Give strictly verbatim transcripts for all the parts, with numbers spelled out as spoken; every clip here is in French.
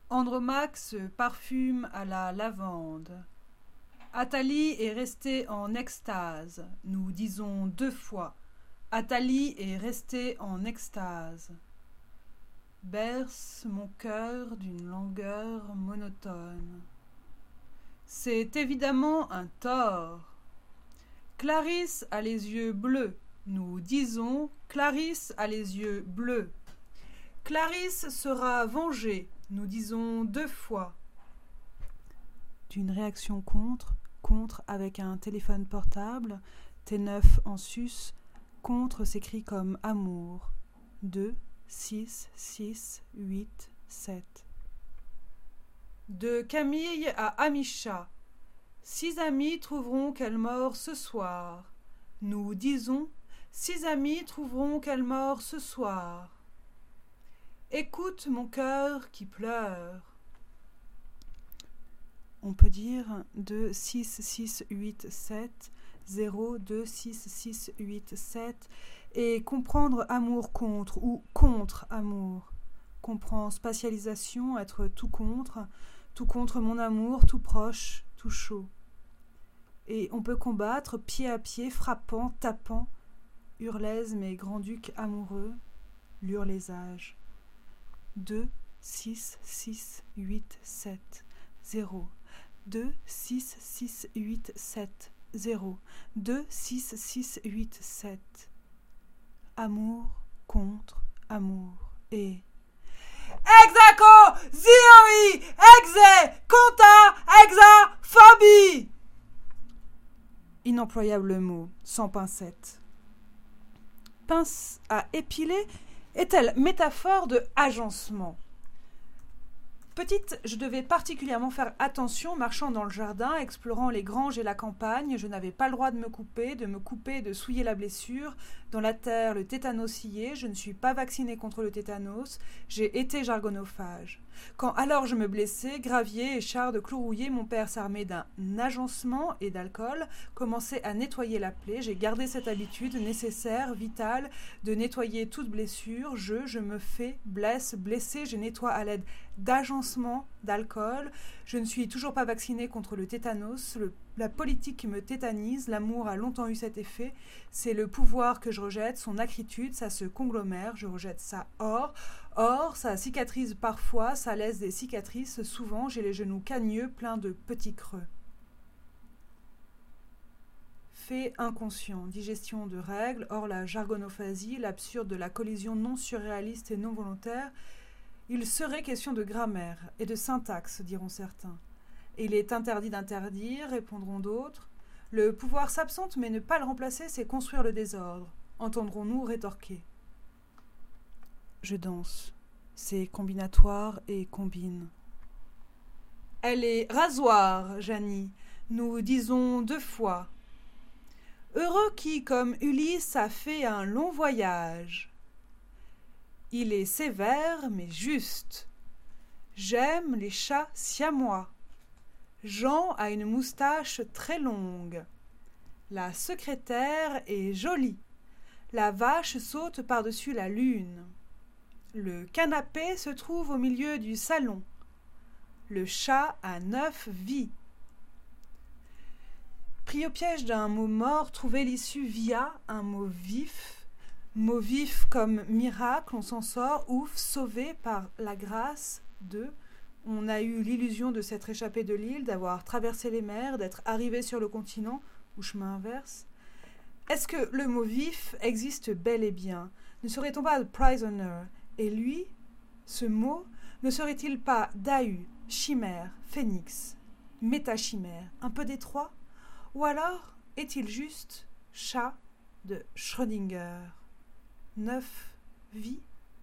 Andromaque se parfume à la lavande. Athalie est restée en extase. Nous disons deux fois. Athalie est restée en extase. Berce mon cœur d'une langueur monotone. C'est évidemment un tort. Clarisse a les yeux bleus. Nous disons Clarisse a les yeux bleus. Clarisse sera vengée. Nous disons deux fois. D'une réaction contre, contre avec un téléphone portable, T neuf en sus, contre s'écrit comme amour. deux, six, six, huit, sept. De Camille à Amicha. Six amis trouveront qu'elle mord ce soir. Nous disons six amis trouveront qu'elle mord ce soir. Écoute mon cœur qui pleure. On peut dire deux, six, six, huit, sept, zéro, deux, six, six, huit, sept et comprendre amour contre ou contre amour. Comprend spatialisation, être tout contre, tout contre mon amour, tout proche, tout chaud. Et on peut combattre pied à pied, frappant, tapant, hurlèse mes grands-ducs amoureux, l'hurlésage. deux, six, six, huit, sept, zéro. deux, six, six, huit, sept, zéro. deux, six, six, huit, sept. Amour, contre, amour et... Exaco, zioi, exe, conta, exa, phobie. Inemployable mot, sans pincette. Pince à épiler est-elle métaphore de agencement? Petite, je devais particulièrement faire attention marchant dans le jardin, explorant les granges et la campagne. Je n'avais pas le droit de me couper, de me couper, de souiller la blessure. Dans la terre, le tétanos sciait. Je ne suis pas vaccinée contre le tétanos. J'ai été jargonophage. Quand alors je me blessais, gravier et char de clous rouillés, mon père s'armait d'un agencement et d'alcool, commençait à nettoyer la plaie. J'ai gardé cette habitude nécessaire, vitale, de nettoyer toute blessure. Je, je me fais, blesse, blessé, je nettoie à l'aide d'agencement, d'alcool. Je ne suis toujours pas vaccinée contre le tétanos. Le, la politique me tétanise. L'amour a longtemps eu cet effet. C'est le pouvoir que je rejette, son acritude, ça se conglomère. Je rejette ça hors. Or, ça cicatrise parfois, ça laisse des cicatrices. Souvent, j'ai les genoux cagneux, pleins de petits creux. Fait inconscient, digestion de règles. Or, la jargonophasie, l'absurde de la collision non surréaliste et non volontaire, il serait question de grammaire et de syntaxe, diront certains. Il est interdit d'interdire, répondront d'autres. Le pouvoir s'absente, mais ne pas le remplacer, c'est construire le désordre. Entendrons-nous rétorquer. Je danse. C'est combinatoire et combine. Elle est rasoir, Janie. Nous disons deux fois. Heureux qui, comme Ulysse, a fait un long voyage. Il est sévère, mais juste. J'aime les chats siamois. Jean a une moustache très longue. La secrétaire est jolie. La vache saute par-dessus la lune. Le canapé se trouve au milieu du salon. Le chat a neuf vies. Pris au piège d'un mot mort, trouver l'issue via un mot vif. Mot vif comme miracle, on s'en sort, ouf, sauvé par la grâce de... On a eu l'illusion de s'être échappé de l'île, d'avoir traversé les mers, d'être arrivé sur le continent, ou chemin inverse. Est-ce que le mot vif existe bel et bien? Ne serait-on pas prisoner? Et lui, ce mot, ne serait-il pas Dahu, chimère, phénix, métachimère, un peu des trois? Ou alors est-il juste chat de Schrödinger? Neuf vies?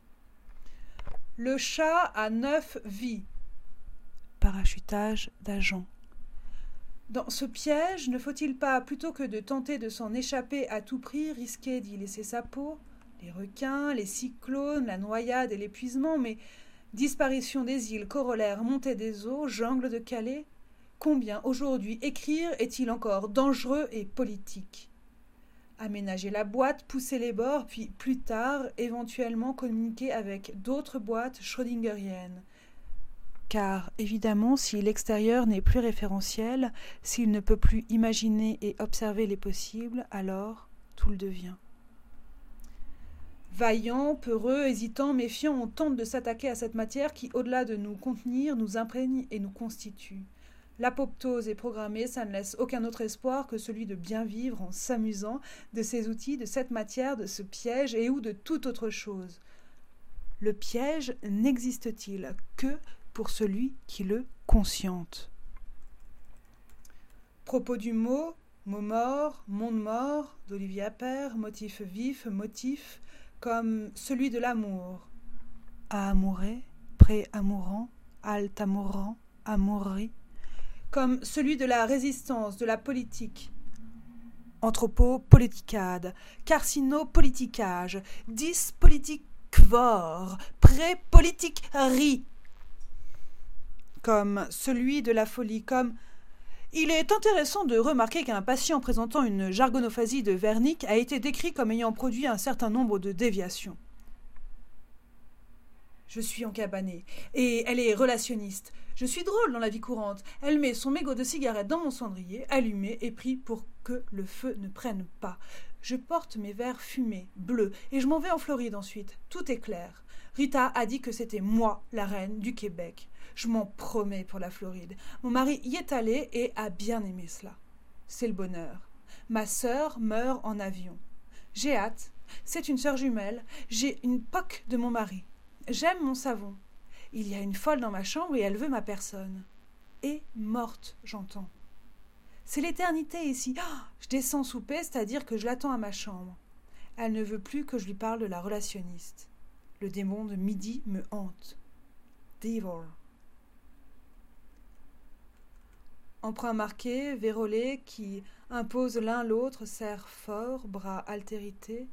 Le chat a neuf vies. Parachutage d'agent. Dans ce piège, ne faut-il pas, plutôt que de tenter de s'en échapper à tout prix, risquer d'y laisser sa peau? Les requins, les cyclones, la noyade et l'épuisement, mais disparition des îles, corollaire, montée des eaux, jungle de Calais. Combien aujourd'hui écrire est-il encore dangereux et politique? Aménager la boîte, pousser les bords, puis plus tard, éventuellement communiquer avec d'autres boîtes schrödingeriennes. car évidemment, si l'extérieur n'est plus référentiel, s'il ne peut plus imaginer et observer les possibles, alors tout le devient. Vaillant, peureux, hésitant, méfiant, on tente de s'attaquer à cette matière qui, au-delà de nous contenir, nous imprègne et nous constitue. L'apoptose est programmée, ça ne laisse aucun autre espoir que celui de bien vivre en s'amusant de ces outils, de cette matière, de ce piège et ou de toute autre chose. Le piège n'existe-t-il que pour celui qui le consciente. Propos du mot, mot mort, monde mort, d'Olivier Appert, motif vif, motif, comme celui de l'amour. À amourer, pré-amourant, alt-amourant, amourri, comme celui de la résistance, de la politique. Anthropo-politicade, carcino-politicage, dis-politique-vor, pré-politique-ri, comme celui de la folie, comme il est intéressant de remarquer qu'un patient présentant une jargonophasie de Wernicke a été décrit comme ayant produit un certain nombre de déviations. Je suis encabanée, et elle est relationniste. Je suis drôle dans la vie courante. Elle met son mégot de cigarette dans mon cendrier, allumé et pris pour que le feu ne prenne pas. Je porte mes verres fumés, bleus, et je m'en vais en Floride ensuite. Tout est clair. Rita a dit que c'était moi, la reine du Québec. Je m'en promets pour la Floride. Mon mari y est allé et a bien aimé cela. C'est le bonheur. Ma sœur meurt en avion. J'ai hâte. C'est une sœur jumelle. J'ai une P O C de mon mari. J'aime mon savon. Il y a une folle dans ma chambre et elle veut ma personne. Et morte, j'entends. C'est l'éternité ici. Oh, je descends souper, c'est-à-dire que je l'attends à ma chambre. Elle ne veut plus que je lui parle de la relationniste. Le démon de midi me hante. Devil. Emprunt marqué, vérolé, qui impose l'un l'autre, serre fort, bras altérité.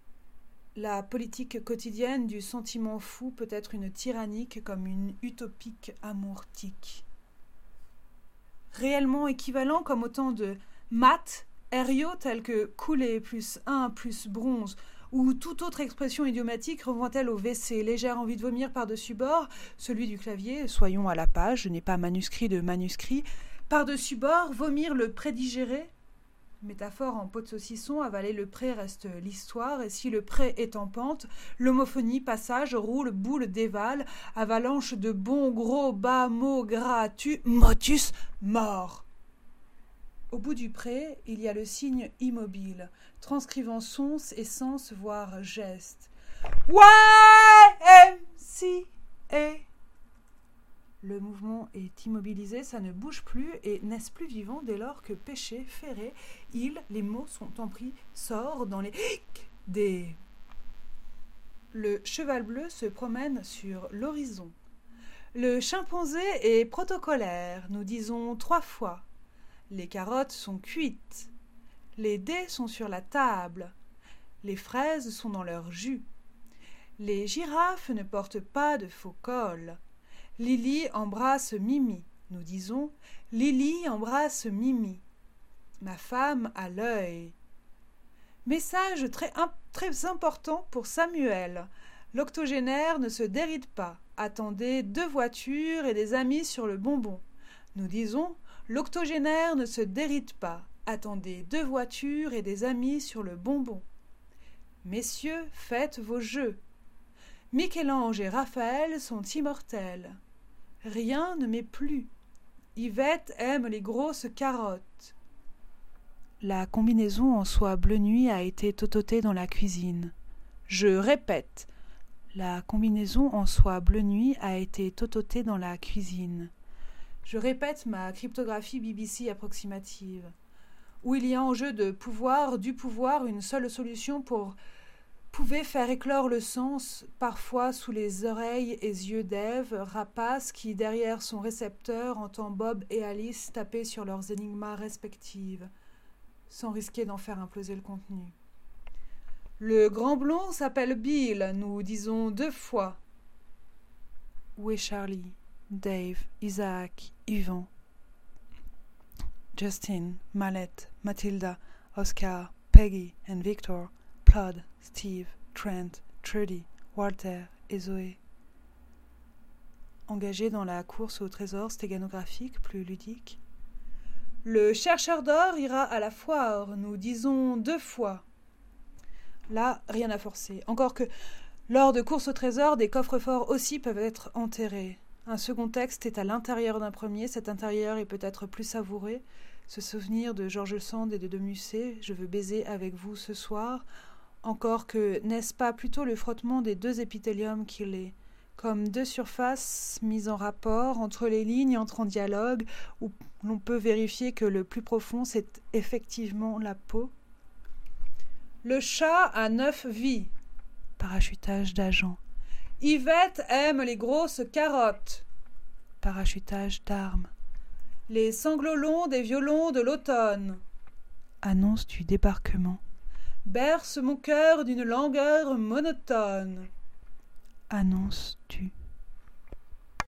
La politique quotidienne du sentiment fou peut être une tyrannique comme une utopique amour-tique. Réellement équivalent comme autant de maths, aériaux tels que couler plus un plus bronze, ou toute autre expression idiomatique renvoie-t-elle au W C, légère envie de vomir par-dessus bord, celui du clavier, soyons à la page, je n'ai pas manuscrit de manuscrit, par-dessus bord, vomir le prédigéré. Métaphore en pot de saucisson, avaler le pré reste l'histoire, et si le pré est en pente, l'homophonie, passage, roule, boule, dévale, avalanche de bons gros bas mots gras, tu, motus, mort. Au bout du pré, il y a le signe immobile, transcrivant sons et sens, voire gestes. Y M C A. Le mouvement est immobilisé, ça ne bouge plus et n'est-ce plus vivant dès lors que péché, ferré, il, les mots sont empris, sort dans les des. Le cheval bleu se promène sur l'horizon. Le chimpanzé est protocolaire, nous disons trois fois. Les carottes sont cuites. Les dés sont sur la table. Les fraises sont dans leur jus. Les girafes ne portent pas de faux cols. Lily embrasse Mimi. Nous disons Lily embrasse Mimi. Ma femme a l'œil. Message très, très important pour Samuel. L'octogénaire ne se déride pas. Attendez deux voitures et des amis sur le bonbon. Nous disons l'octogénaire ne se déride pas. Attendez deux voitures et des amis sur le bonbon. Messieurs, faites vos jeux. Michel-Ange et Raphaël sont immortels. Rien ne m'est plus. Yvette aime les grosses carottes. La combinaison en soie bleu nuit a été tototée dans la cuisine. Je répète, la combinaison en soie bleu nuit a été tototée dans la cuisine. Je répète ma cryptographie B B C approximative, où il y a en jeu de pouvoir, du pouvoir, une seule solution pour pouvait faire éclore le sens, parfois sous les oreilles et yeux d'Ève, rapace qui, derrière son récepteur, entend Bob et Alice taper sur leurs énigmas respectives, sans risquer d'en faire imploser le contenu. Le grand blond s'appelle Bill, nous disons deux fois. Où est Charlie, Dave, Isaac, Yvan, Justin, Mallette, Mathilda, Oscar, Peggy and Victor, Claude, Steve, Trent, Trudy, Walter et Zoé. engagé dans la course au trésor stéganographique plus ludique. Le chercheur d'or ira à la foire, nous disons deux fois. Là, rien à forcer. Encore que, lors de courses au trésor, des coffres-forts aussi peuvent être enterrés. Un second texte est à l'intérieur d'un premier, cet intérieur est peut-être plus savouré. Ce souvenir de George Sand et de de Musset, je veux baiser avec vous ce soir. Encore que, n'est-ce pas plutôt le frottement des deux épithéliums qu'il est, comme deux surfaces mises en rapport, entre les lignes entrent en dialogue, où l'on peut vérifier que le plus profond, c'est effectivement la peau. Le chat a neuf vies. Parachutage d'agents. Yvette aime les grosses carottes. Parachutage d'armes. Les sanglots longs des violons de l'automne. Annonce du débarquement. Berce mon cœur d'une langueur monotone. Annonce du